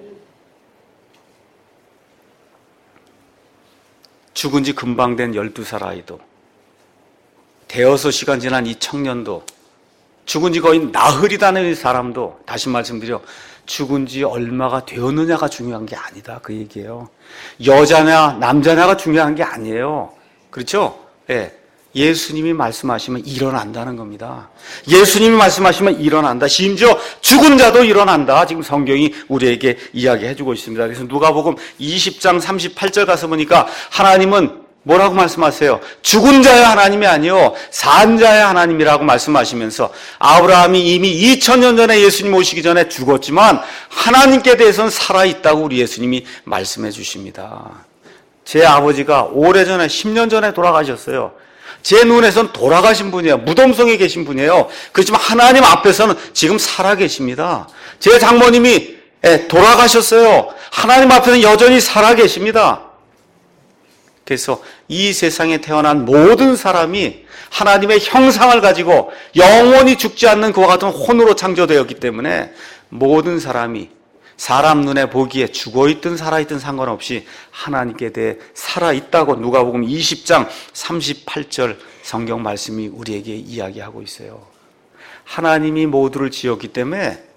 죽은 지 금방 된 열두 살 아이도, 대여섯 시간 지난 이 청년도, 죽은 지 거의 나흘이라는 사람도, 다시 말씀드려 죽은 지 얼마가 되었느냐가 중요한 게 아니다 그 얘기예요. 여자냐 남자냐가 중요한 게 아니에요. 그렇죠? 예. 예수님이 말씀하시면 일어난다는 겁니다. 예수님이 말씀하시면 일어난다. 심지어 죽은 자도 일어난다. 지금 성경이 우리에게 이야기해주고 있습니다. 그래서 누가복음 이십 장 삼십팔 절 가서 보니까 하나님은 뭐라고 말씀하세요? 죽은 자의 하나님이 아니요 산 자의 하나님이라고 말씀하시면서 아브라함이 이미 이천 년 전에 예수님 오시기 전에 죽었지만 하나님께 대해서는 살아있다고 우리 예수님이 말씀해 주십니다. 제 아버지가 오래전에 십 년 전에 돌아가셨어요. 제 눈에선 돌아가신 분이에요. 무덤속에 계신 분이에요. 그렇지만 하나님 앞에서는 지금 살아 계십니다. 제 장모님이 돌아가셨어요. 하나님 앞에서는 여전히 살아 계십니다. 그래서 이 세상에 태어난 모든 사람이 하나님의 형상을 가지고 영원히 죽지 않는 그와 같은 혼으로 창조되었기 때문에 모든 사람이 사람 눈에 보기에 죽어있든 살아있든 상관없이 하나님께 대해 살아있다고 누가복음 이십 장 삼십팔 절 성경 말씀이 우리에게 이야기하고 있어요. 하나님이 모두를 지었기 때문에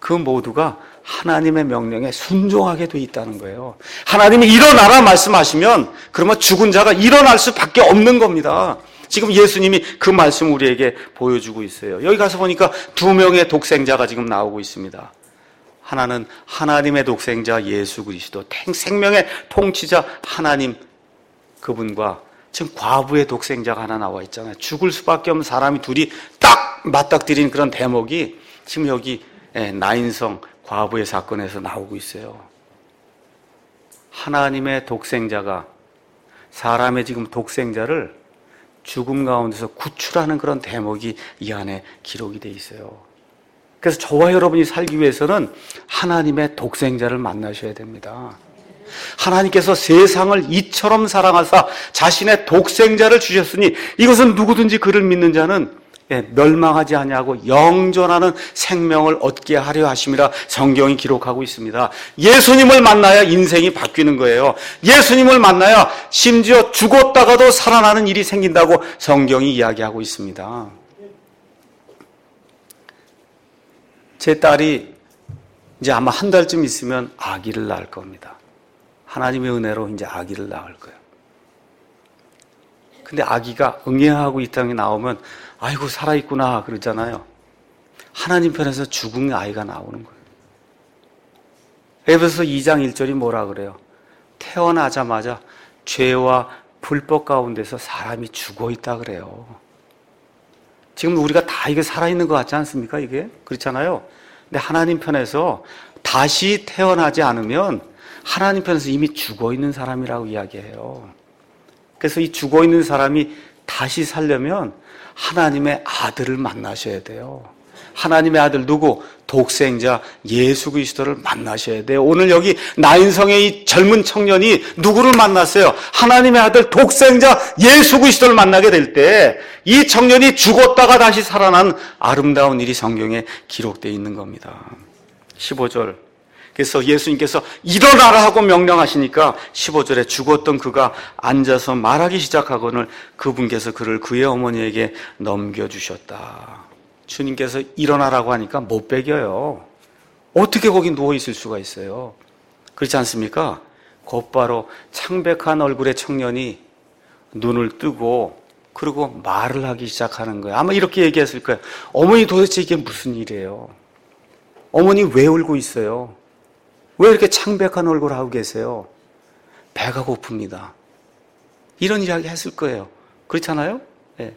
그 모두가 하나님의 명령에 순종하게 돼 있다는 거예요. 하나님이 일어나라 말씀하시면 그러면 죽은 자가 일어날 수밖에 없는 겁니다. 지금 예수님이 그 말씀을 우리에게 보여주고 있어요. 여기 가서 보니까 두 명의 독생자가 지금 나오고 있습니다. 하나는 하나님의 독생자 예수 그리스도, 생명의 통치자 하나님, 그분과 지금 과부의 독생자가 하나 나와 있잖아요. 죽을 수밖에 없는 사람이 둘이 딱 맞닥뜨린 그런 대목이 지금 여기 나인성 과부의 사건에서 나오고 있어요. 하나님의 독생자가 사람의 지금 독생자를 죽음 가운데서 구출하는 그런 대목이 이 안에 기록이 돼 있어요. 그래서 저와 여러분이 살기 위해서는 하나님의 독생자를 만나셔야 됩니다. 하나님께서 세상을 이처럼 사랑하사 자신의 독생자를 주셨으니 이것은 누구든지 그를 믿는 자는 멸망하지 아니하고 영존하는 생명을 얻게 하려 하심이라 성경이 기록하고 있습니다. 예수님을 만나야 인생이 바뀌는 거예요. 예수님을 만나야 심지어 죽었다가도 살아나는 일이 생긴다고 성경이 이야기하고 있습니다. 제 딸이 이제 아마 한 달쯤 있으면 아기를 낳을 겁니다. 하나님의 은혜로 이제 아기를 낳을 거예요. 근데 아기가 응애하고 이 땅에 나오면 아이고 살아있구나 그러잖아요. 하나님 편에서 죽은 아이가 나오는 거예요. 에베소서 이 장 일 절이 뭐라 그래요? 태어나자마자 죄와 불법 가운데서 사람이 죽어있다 그래요. 지금 우리가 다 이게 살아있는 것 같지 않습니까? 이게 그렇잖아요. 근데 하나님 편에서 다시 태어나지 않으면 하나님 편에서 이미 죽어있는 사람이라고 이야기해요. 그래서 이 죽어있는 사람이 다시 살려면 하나님의 아들을 만나셔야 돼요. 하나님의 아들 누구? 독생자 예수 그리스도를 만나셔야 돼요. 오늘 여기 나인성의 이 젊은 청년이 누구를 만났어요? 하나님의 아들 독생자 예수 그리스도를 만나게 될 때 이 청년이 죽었다가 다시 살아난 아름다운 일이 성경에 기록되어 있는 겁니다. 십오 절. 그래서 예수님께서 일어나라 하고 명령하시니까 십오 절에 죽었던 그가 앉아서 말하기 시작하거늘 그분께서 그를 그의 어머니에게 넘겨주셨다. 주님께서 일어나라고 하니까 못 베겨요. 어떻게 거기 누워있을 수가 있어요? 그렇지 않습니까? 곧바로 창백한 얼굴의 청년이 눈을 뜨고 그리고 말을 하기 시작하는 거예요. 아마 이렇게 얘기했을 거예요. 어머니 도대체 이게 무슨 일이에요? 어머니 왜 울고 있어요? 왜 이렇게 창백한 얼굴을 하고 계세요? 배가 고픕니다. 이런 이야기 했을 거예요. 그렇잖아요? 네.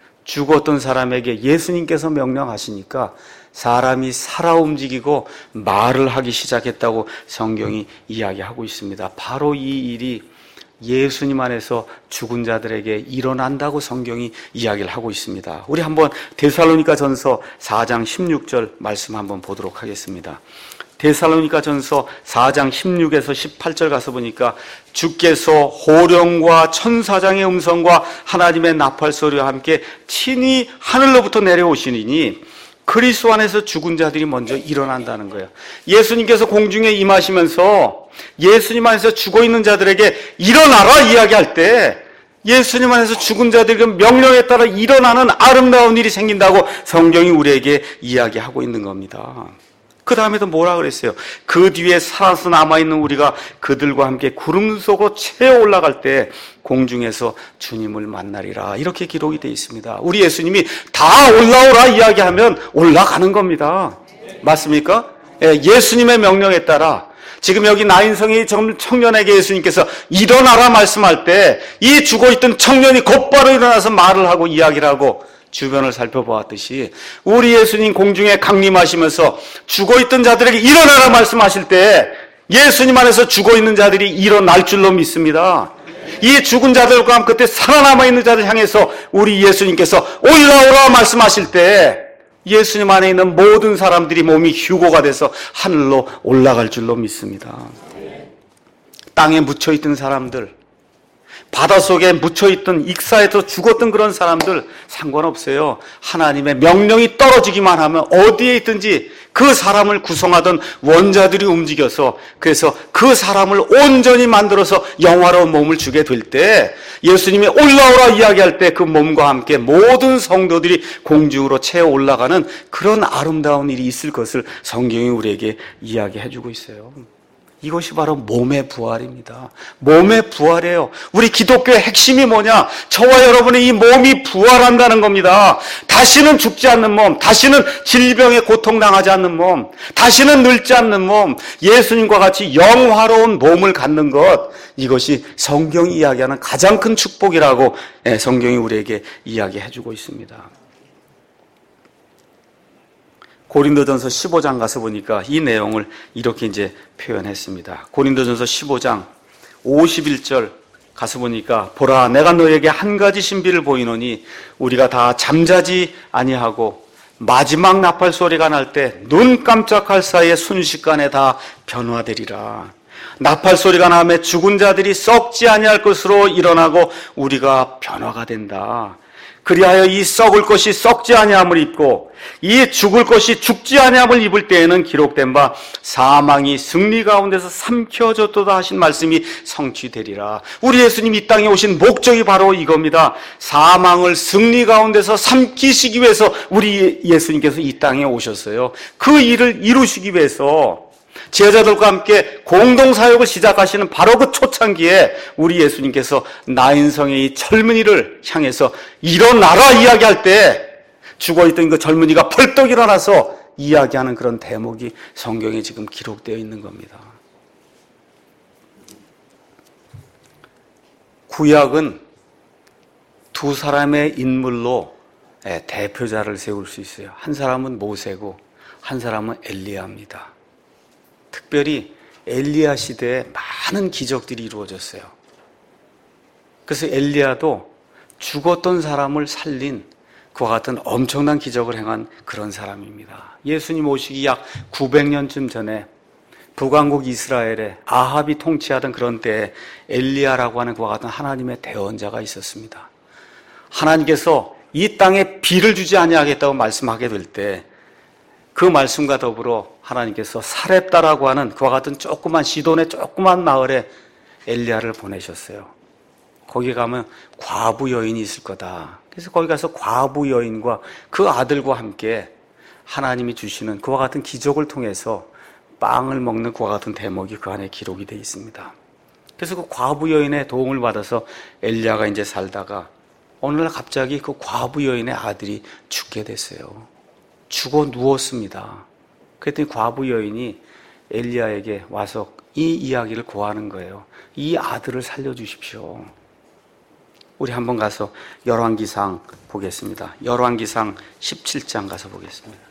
죽었던 사람에게 예수님께서 명령하시니까 사람이 살아 움직이고 말을 하기 시작했다고 성경이 이야기하고 있습니다. 바로 이 일이 예수님 안에서 죽은 자들에게 일어난다고 성경이 이야기를 하고 있습니다. 우리 한번 데살로니가 전서 사 장 십육 절 말씀 한번 보도록 하겠습니다. 데살로니가 전서 사 장 십육에서 십팔 절 가서 보니까 주께서 호령과 천사장의 음성과 하나님의 나팔 소리와 함께 친히 하늘로부터 내려오시니 그리스도 안에서 죽은 자들이 먼저 일어난다는 거예요. 예수님께서 공중에 임하시면서 예수님 안에서 죽어있는 자들에게 일어나라 이야기할 때 예수님 안에서 죽은 자들에게 명령에 따라 일어나는 아름다운 일이 생긴다고 성경이 우리에게 이야기하고 있는 겁니다. 그 다음에도 뭐라 그랬어요? 그 뒤에 살아서 남아있는 우리가 그들과 함께 구름 속으로 채어 올라갈 때 공중에서 주님을 만나리라. 이렇게 기록이 되어 있습니다. 우리 예수님이 다 올라오라 이야기하면 올라가는 겁니다. 맞습니까? 예, 예수님의 명령에 따라 지금 여기 나인성의 청년에게 예수님께서 일어나라 말씀할 때 이 죽어있던 청년이 곧바로 일어나서 말을 하고 이야기를 하고 주변을 살펴보았듯이 우리 예수님 공중에 강림하시면서 죽어있던 자들에게 일어나라 말씀하실 때 예수님 안에서 죽어있는 자들이 일어날 줄로 믿습니다. 이 죽은 자들과 함께 그때 살아남아있는 자들 향해서 우리 예수님께서 올라오라 말씀하실 때 예수님 안에 있는 모든 사람들이 몸이 휴고가 돼서 하늘로 올라갈 줄로 믿습니다. 땅에 묻혀있던 사람들, 바닷속에 묻혀있던 익사에서 죽었던 그런 사람들 상관없어요. 하나님의 명령이 떨어지기만 하면 어디에 있든지 그 사람을 구성하던 원자들이 움직여서 그래서 그 사람을 온전히 만들어서 영화로운 몸을 주게 될 때 예수님이 올라오라 이야기할 때 그 몸과 함께 모든 성도들이 공중으로 채워 올라가는 그런 아름다운 일이 있을 것을 성경이 우리에게 이야기해 주고 있어요. 이것이 바로 몸의 부활입니다. 몸의 부활이에요. 우리 기독교의 핵심이 뭐냐? 저와 여러분의 이 몸이 부활한다는 겁니다. 다시는 죽지 않는 몸, 다시는 질병에 고통당하지 않는 몸, 다시는 늙지 않는 몸, 예수님과 같이 영화로운 몸을 갖는 것, 이것이 성경이 이야기하는 가장 큰 축복이라고 성경이 우리에게 이야기해 주고 있습니다. 고린도전서 십오 장 가서 보니까 이 내용을 이렇게 이제 표현했습니다. 고린도전서 십오 장 오십일 절 가서 보니까 보라 내가 너에게 한 가지 신비를 보이노니 우리가 다 잠자지 아니하고 마지막 나팔 소리가 날 때 눈 깜짝할 사이에 순식간에 다 변화되리라. 나팔 소리가 나면 죽은 자들이 썩지 아니할 것으로 일어나고 우리가 변화가 된다. 그리하여 이 썩을 것이 썩지 아니함을 입고 이 죽을 것이 죽지 아니함을 입을 때에는 기록된 바 사망이 승리 가운데서 삼켜졌도다 하신 말씀이 성취되리라. 우리 예수님 이 땅에 오신 목적이 바로 이겁니다. 사망을 승리 가운데서 삼키시기 위해서 우리 예수님께서 이 땅에 오셨어요. 그 일을 이루시기 위해서 제자들과 함께 공동사역을 시작하시는 바로 그 초창기에 우리 예수님께서 나인성의 이 젊은이를 향해서 일어나라 이야기할 때 죽어있던 그 젊은이가 벌떡 일어나서 이야기하는 그런 대목이 성경에 지금 기록되어 있는 겁니다. 구약은 두 사람의 인물로 대표자를 세울 수 있어요. 한 사람은 모세고 한 사람은 엘리야입니다. 특별히 엘리야 시대에 많은 기적들이 이루어졌어요. 그래서 엘리야도 죽었던 사람을 살린 그와 같은 엄청난 기적을 행한 그런 사람입니다. 예수님 오시기 약 구백 년쯤 전에 북왕국 이스라엘에 아합이 통치하던 그런 때에 엘리야라고 하는 그와 같은 하나님의 대언자가 있었습니다. 하나님께서 이 땅에 비를 주지 아니하겠다고 말씀하게 될 때 그 말씀과 더불어 하나님께서 사렙다라고 하는 그와 같은 조그만 시돈의 조그만 마을에 엘리야를 보내셨어요. 거기 가면 과부 여인이 있을 거다. 그래서 거기 가서 과부 여인과 그 아들과 함께 하나님이 주시는 그와 같은 기적을 통해서 빵을 먹는 그와 같은 대목이 그 안에 기록이 되어 있습니다. 그래서 그 과부 여인의 도움을 받아서 엘리야가 이제 살다가 어느 날 갑자기 그 과부 여인의 아들이 죽게 됐어요. 죽어 누웠습니다. 그랬더니 과부 여인이 엘리야에게 와서 이 이야기를 고하는 거예요. 이 아들을 살려주십시오. 우리 한번 가서 열왕기상 보겠습니다. 열왕기상 십칠 장 가서 보겠습니다.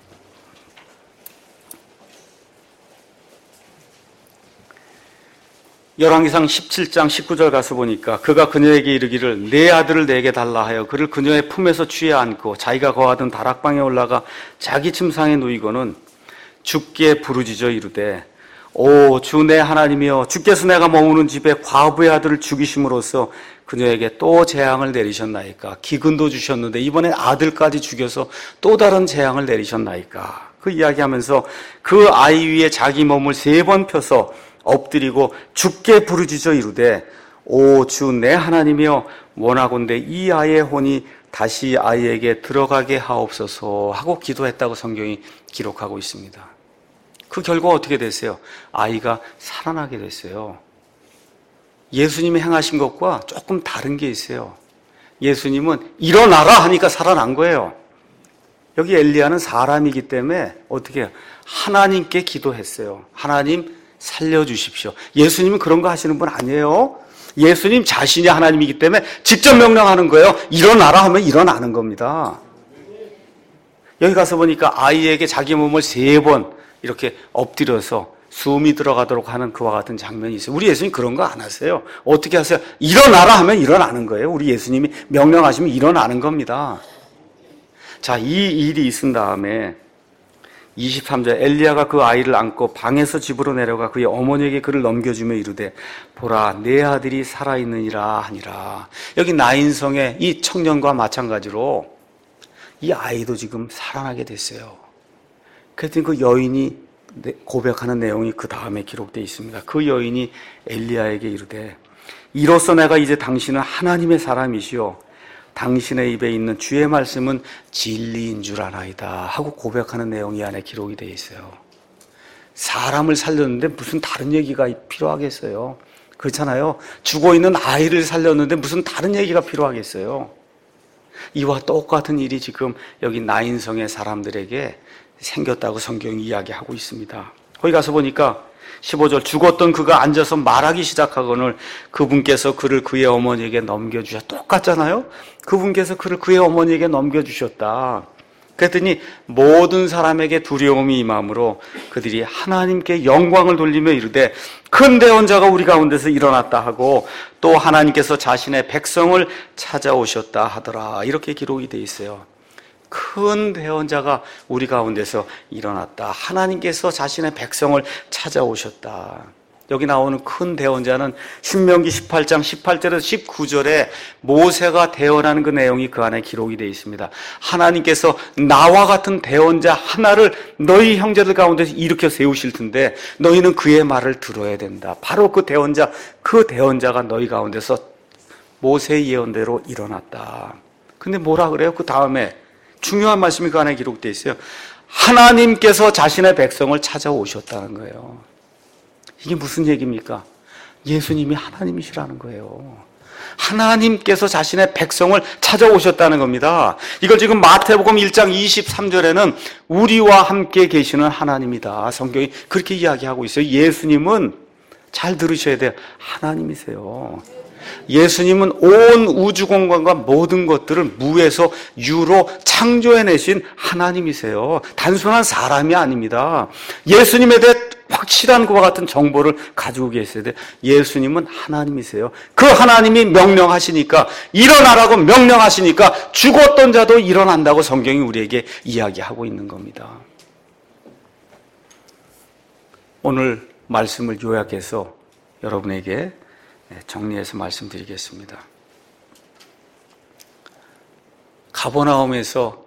열왕기상 십칠 장 십구 절 가서 보니까 그가 그녀에게 이르기를 내 아들을 내게 달라 하여 그를 그녀의 품에서 취해 안고 자기가 거하던 다락방에 올라가 자기 침상에 누이고는 주께 부르짖어 이르되 오 주 내 하나님이여 주께서 내가 머무는 집에 과부의 아들을 죽이심으로써 그녀에게 또 재앙을 내리셨나이까. 기근도 주셨는데 이번엔 아들까지 죽여서 또 다른 재앙을 내리셨나이까. 그 이야기하면서 그 아이 위에 자기 몸을 세 번 펴서 엎드리고 주께 부르짖어 이르되 오 주 내 하나님이여 원하건대 이 아이의 혼이 다시 아이에게 들어가게 하옵소서 하고 기도했다고 성경이 기록하고 있습니다. 그 결과 어떻게 됐어요? 아이가 살아나게 됐어요. 예수님이 행하신 것과 조금 다른 게 있어요. 예수님은 일어나라 하니까 살아난 거예요. 여기 엘리야는 사람이기 때문에 어떻게 해요? 하나님께 기도했어요. 하나님 살려주십시오. 예수님은 그런 거 하시는 분 아니에요. 예수님 자신이 하나님이기 때문에 직접 명령하는 거예요. 일어나라 하면 일어나는 겁니다. 여기 가서 보니까 아이에게 자기 몸을 세 번 이렇게 엎드려서 숨이 들어가도록 하는 그와 같은 장면이 있어요. 우리 예수님 그런 거 안 하세요. 어떻게 하세요? 일어나라 하면 일어나는 거예요. 우리 예수님이 명령하시면 일어나는 겁니다. 자, 이 일이 있은 다음에 이십삼 절 엘리야가 그 아이를 안고 방에서 집으로 내려가 그의 어머니에게 그를 넘겨주며 이르되 보라 내 아들이 살아있느니라 하니라. 여기 나인성의 이 청년과 마찬가지로 이 아이도 지금 살아나게 됐어요. 그랬더니 그 여인이 고백하는 내용이 그 다음에 기록되어 있습니다. 그 여인이 엘리야에게 이르되 이로써 내가 이제 당신은 하나님의 사람이시오 당신의 입에 있는 주의 말씀은 진리인 줄 아나이다 하고 고백하는 내용이 안에 기록이 되어 있어요. 사람을 살렸는데 무슨 다른 얘기가 필요하겠어요? 그렇잖아요. 죽어있는 아이를 살렸는데 무슨 다른 얘기가 필요하겠어요? 이와 똑같은 일이 지금 여기 나인성의 사람들에게 생겼다고 성경이 이야기하고 있습니다. 거기 가서 보니까 십오 절 죽었던 그가 앉아서 말하기 시작하거늘 그분께서 그를 그의 어머니에게 넘겨주셨다. 똑같잖아요. 그분께서 그를 그의 어머니에게 넘겨주셨다. 그랬더니 모든 사람에게 두려움이 임함으로 그들이 하나님께 영광을 돌리며 이르되 큰 대언자가 우리 가운데서 일어났다 하고 또 하나님께서 자신의 백성을 찾아오셨다 하더라. 이렇게 기록이 되어 있어요. 큰 대언자가 우리 가운데서 일어났다. 하나님께서 자신의 백성을 찾아오셨다. 여기 나오는 큰 대언자는 신명기 십팔 장 십팔 절에서 십구 절에 모세가 대언하는 그 내용이 그 안에 기록이 되어 있습니다. 하나님께서 나와 같은 대언자 하나를 너희 형제들 가운데서 일으켜 세우실 텐데 너희는 그의 말을 들어야 된다. 바로 그 대언자, 그 대언자가 너희 가운데서 모세의 예언대로 일어났다. 근데 뭐라 그래요? 그 다음에 중요한 말씀이 그 안에 기록되어 있어요. 하나님께서 자신의 백성을 찾아오셨다는 거예요. 이게 무슨 얘기입니까? 예수님이 하나님이시라는 거예요. 하나님께서 자신의 백성을 찾아오셨다는 겁니다. 이걸 지금 마태복음 일 장 이십삼 절에는 우리와 함께 계시는 하나님이다. 성경이 그렇게 이야기하고 있어요. 예수님은 잘 들으셔야 돼요. 하나님이세요. 예수님은 온 우주공간과 모든 것들을 무에서 유로 창조해내신 하나님이세요. 단순한 사람이 아닙니다. 예수님에 대해 확실한 그와 같은 정보를 가지고 계셔야 돼요. 예수님은 하나님이세요. 그 하나님이 명령하시니까 일어나라고 명령하시니까 죽었던 자도 일어난다고 성경이 우리에게 이야기하고 있는 겁니다. 오늘 말씀을 요약해서 여러분에게 정리해서 말씀드리겠습니다. 가버나움에서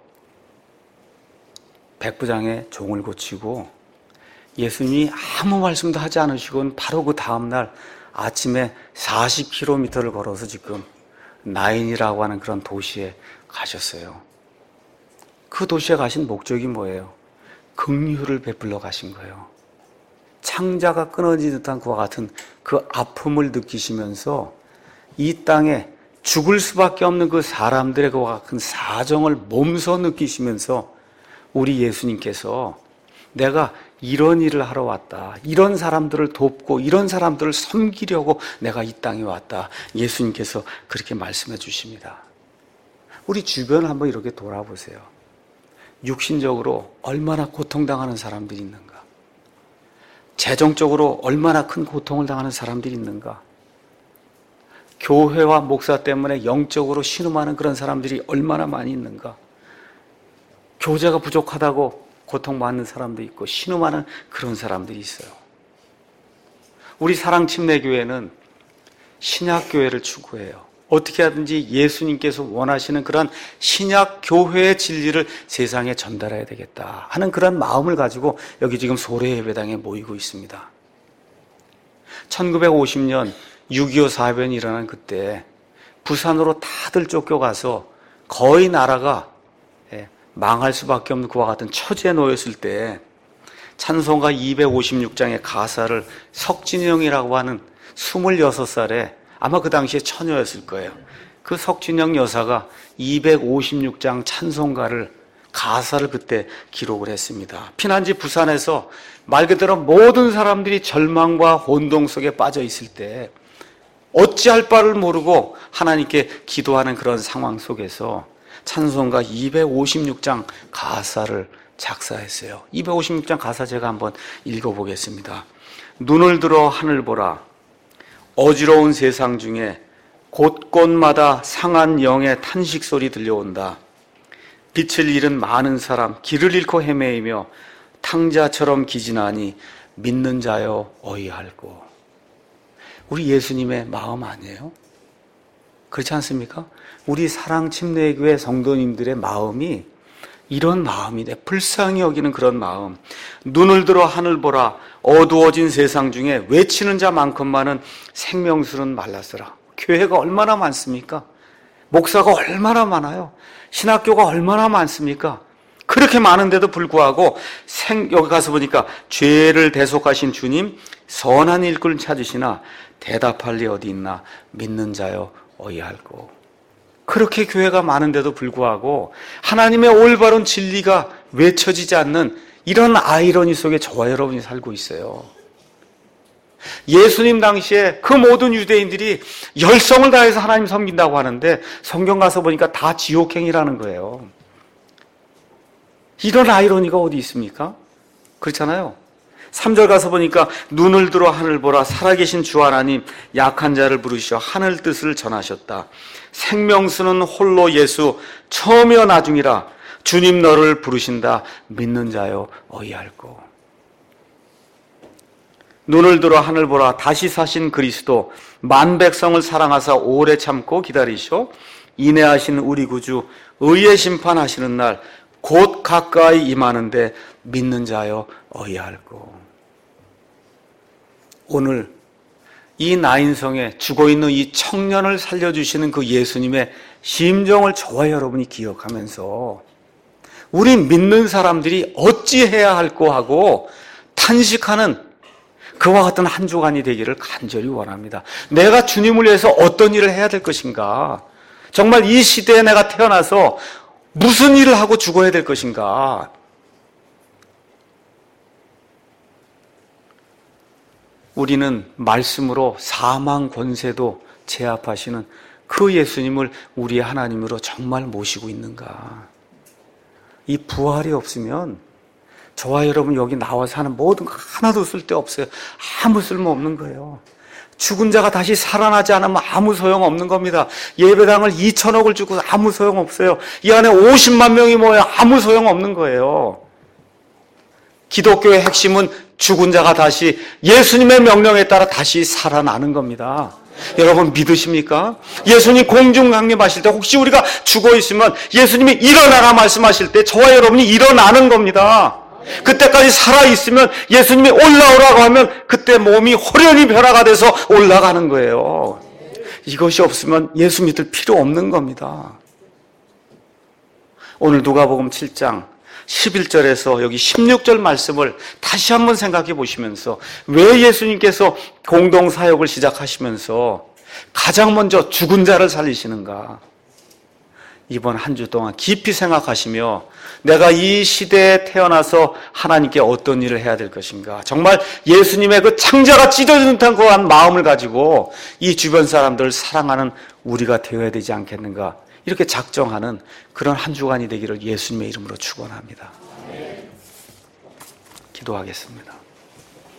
백부장의 종을 고치고 예수님이 아무 말씀도 하지 않으시고는 바로 그 다음날 아침에 사십 킬로미터를 걸어서 지금 나인이라고 하는 그런 도시에 가셨어요. 그 도시에 가신 목적이 뭐예요? 긍휼을 베풀러 가신 거예요. 창자가 끊어진 듯한 그와 같은 그 아픔을 느끼시면서 이 땅에 죽을 수밖에 없는 그 사람들의 그와 같은 사정을 몸소 느끼시면서 우리 예수님께서 내가 이런 일을 하러 왔다. 이런 사람들을 돕고 이런 사람들을 섬기려고 내가 이 땅에 왔다. 예수님께서 그렇게 말씀해 주십니다. 우리 주변을 한번 이렇게 돌아보세요. 육신적으로 얼마나 고통당하는 사람들이 있는가? 재정적으로 얼마나 큰 고통을 당하는 사람들이 있는가? 교회와 목사 때문에 영적으로 신음하는 그런 사람들이 얼마나 많이 있는가? 교제가 부족하다고 고통받는 사람도 있고 신음하는 그런 사람들이 있어요. 우리 사랑침례교회는 신약교회를 추구해요. 어떻게 하든지 예수님께서 원하시는 그런 신약교회의 진리를 세상에 전달해야 되겠다 하는 그런 마음을 가지고 여기 지금 소래예배당에 모이고 있습니다. 천구백오십 년 육이오 사변이 일어난 그때 부산으로 다들 쫓겨가서 거의 나라가 망할 수밖에 없는 그와 같은 처지에 놓였을 때 찬송가 이백오십육 장의 가사를 석진영이라고 하는 스물여섯 살에 아마 그 당시에 처녀였을 거예요. 그 석진영 여사가 이백오십육 장 찬송가를 가사를 그때 기록을 했습니다. 피난지 부산에서 말 그대로 모든 사람들이 절망과 혼동 속에 빠져 있을 때 어찌할 바를 모르고 하나님께 기도하는 그런 상황 속에서 찬송가 이백오십육 장 가사를 작사했어요. 이백오십육 장 가사 제가 한번 읽어보겠습니다. 눈을 들어 하늘 보라. 어지러운 세상 중에 곳곳마다 상한 영의 탄식 소리 들려온다. 빛을 잃은 많은 사람, 길을 잃고 헤매이며 탕자처럼 기진하니 믿는 자여 어이할고. 우리 예수님의 마음 아니에요? 그렇지 않습니까? 우리 사랑 침례교회 성도님들의 마음이 이런 마음이네. 불쌍히 여기는 그런 마음. 눈을 들어 하늘 보라. 어두워진 세상 중에 외치는 자만큼만은 생명수는 말랐으라. 교회가 얼마나 많습니까? 목사가 얼마나 많아요? 신학교가 얼마나 많습니까? 그렇게 많은데도 불구하고 생, 여기 가서 보니까 죄를 대속하신 주님 선한 일꾼을 찾으시나 대답할 리 어디 있나 믿는 자여 어이할고. 그렇게 교회가 많은데도 불구하고 하나님의 올바른 진리가 외쳐지지 않는 이런 아이러니 속에 저와 여러분이 살고 있어요. 예수님 당시에 그 모든 유대인들이 열성을 다해서 하나님 섬긴다고 하는데 성경 가서 보니까 다 지옥행이라는 거예요. 이런 아이러니가 어디 있습니까? 그렇잖아요. 삼 절 가서 보니까 눈을 들어 하늘 보라. 살아계신 주 하나님 약한 자를 부르시어 하늘 뜻을 전하셨다. 생명수는 홀로 예수 처음이여 나중이라. 주님 너를 부르신다. 믿는 자여 어이할고. 눈을 들어 하늘 보라. 다시 사신 그리스도 만 백성을 사랑하사 오래 참고 기다리시오. 인내하신 우리 구주 의의 심판하시는 날 곧 가까이 임하는데 믿는 자여 어이할고. 오늘 이 나인성에 죽어있는 이 청년을 살려주시는 그 예수님의 심정을 저와 여러분이 기억하면서 우리 믿는 사람들이 어찌해야 할꼬 하고 탄식하는 그와 같은 한 주간이 되기를 간절히 원합니다. 내가 주님을 위해서 어떤 일을 해야 될 것인가? 정말 이 시대에 내가 태어나서 무슨 일을 하고 죽어야 될 것인가? 우리는 말씀으로 사망 권세도 제압하시는 그 예수님을 우리의 하나님으로 정말 모시고 있는가? 이 부활이 없으면 저와 여러분 여기 나와서 하는 모든 거 하나도 쓸데없어요. 아무 쓸모없는 거예요. 죽은 자가 다시 살아나지 않으면 아무 소용없는 겁니다. 예배당을 이천억을 주고 아무 소용없어요. 이 안에 오십만 명이 모여 아무 소용없는 거예요. 기독교의 핵심은 죽은 자가 다시 예수님의 명령에 따라 다시 살아나는 겁니다. 여러분 믿으십니까? 예수님 공중 강림하실 때 혹시 우리가 죽어 있으면 예수님이 일어나라 말씀하실 때 저와 여러분이 일어나는 겁니다. 그때까지 살아있으면 예수님이 올라오라고 하면 그때 몸이 호련히 변화가 돼서 올라가는 거예요. 이것이 없으면 예수 믿을 필요 없는 겁니다. 오늘 누가복음 칠 장 십일 절에서 여기 십육 절 말씀을 다시 한번 생각해 보시면서 왜 예수님께서 공동사역을 시작하시면서 가장 먼저 죽은 자를 살리시는가? 이번 한 주 동안 깊이 생각하시며 내가 이 시대에 태어나서 하나님께 어떤 일을 해야 될 것인가? 정말 예수님의 그 창자가 찢어지는 듯한 그한 마음을 가지고 이 주변 사람들을 사랑하는 우리가 되어야 되지 않겠는가? 이렇게 작정하는 그런 한 주간이 되기를 예수님의 이름으로 축원합니다. 기도하겠습니다.